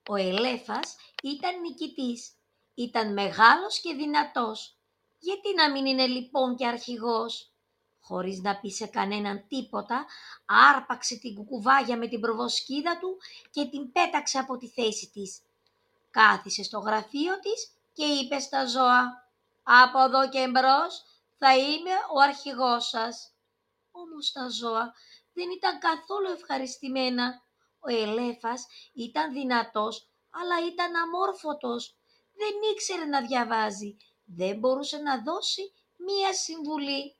Ο Ελέφας ήταν νικητής. Ήταν μεγάλος και δυνατός. Γιατί να μην είναι λοιπόν και αρχηγός? Χωρίς να πει σε κανέναν τίποτα, άρπαξε την κουκουβάγια με την προβοσκίδα του και την πέταξε από τη θέση της. Κάθισε στο γραφείο της και είπε στα ζώα: «Από εδώ και εμπρός θα είμαι ο αρχηγός σας». Όμως τα ζώα δεν ήταν καθόλου ευχαριστημένα. Ο Ελέφας ήταν δυνατός, αλλά ήταν αμόρφωτος. Δεν ήξερε να διαβάζει. Δεν μπορούσε να δώσει μία συμβουλή.